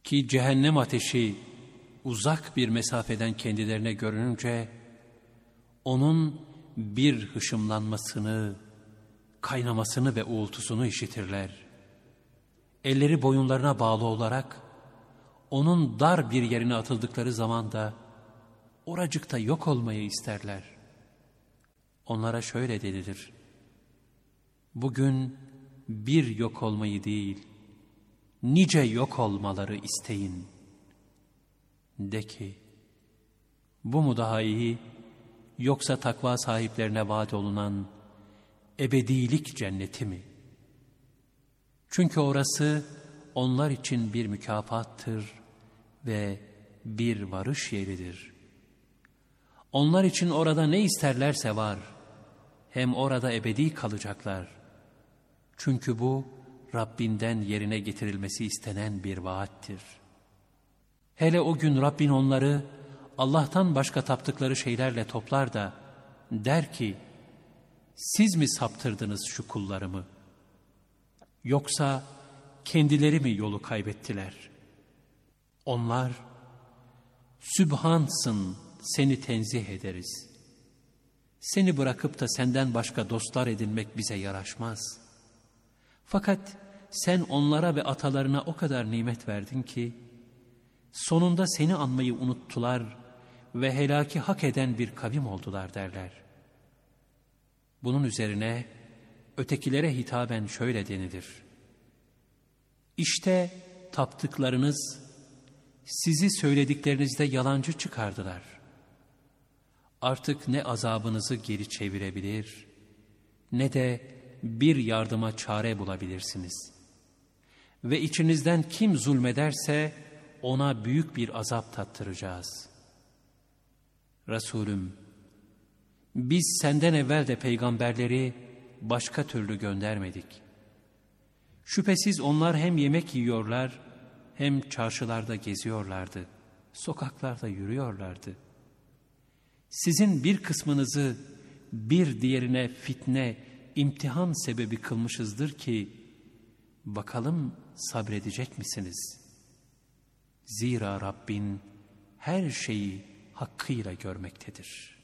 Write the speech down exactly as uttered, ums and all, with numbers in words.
Ki cehennem ateşi uzak bir mesafeden kendilerine görününce, onun bir hışımlanmasını, kaynamasını ve uğultusunu işitirler. Elleri boyunlarına bağlı olarak, onun dar bir yerine atıldıkları zaman da, oracıkta yok olmayı isterler. Onlara şöyle denilir: bugün bir yok olmayı değil, nice yok olmaları isteyin. De ki, bu mu daha iyi, yoksa takva sahiplerine vaat olunan ebedilik cenneti mi? Çünkü orası onlar için bir mükafattır ve bir varış yeridir. Onlar için orada ne isterlerse var, hem orada ebedi kalacaklar. Çünkü bu Rabbinden yerine getirilmesi istenen bir vaattir. Hele o gün Rabbin onları Allah'tan başka taptıkları şeylerle toplar da der ki, siz mi saptırdınız şu kullarımı? Yoksa kendileri mi yolu kaybettiler? Onlar, Sübhansın, seni tenzih ederiz. Seni bırakıp da senden başka dostlar edinmek bize yaraşmaz. Fakat sen onlara ve atalarına o kadar nimet verdin ki, sonunda seni anmayı unuttular ve helaki hak eden bir kavim oldular derler. Bunun üzerine ötekilere hitaben şöyle denilir: İşte taptıklarınız sizi söylediklerinizde yalancı çıkardılar. Artık ne azabınızı geri çevirebilir, ne de bir yardıma çare bulabilirsiniz. Ve içinizden kim zulmederse ona büyük bir azap tattıracağız. Resulüm, biz senden evvel de peygamberleri başka türlü göndermedik. Şüphesiz onlar hem yemek yiyorlar, hem çarşılarda geziyorlardı, sokaklarda yürüyorlardı. Sizin bir kısmınızı bir diğerine fitne, imtihan sebebi kılmışızdır ki, bakalım sabredecek misiniz? Zira Rabbin her şeyi hakkıyla görmektedir.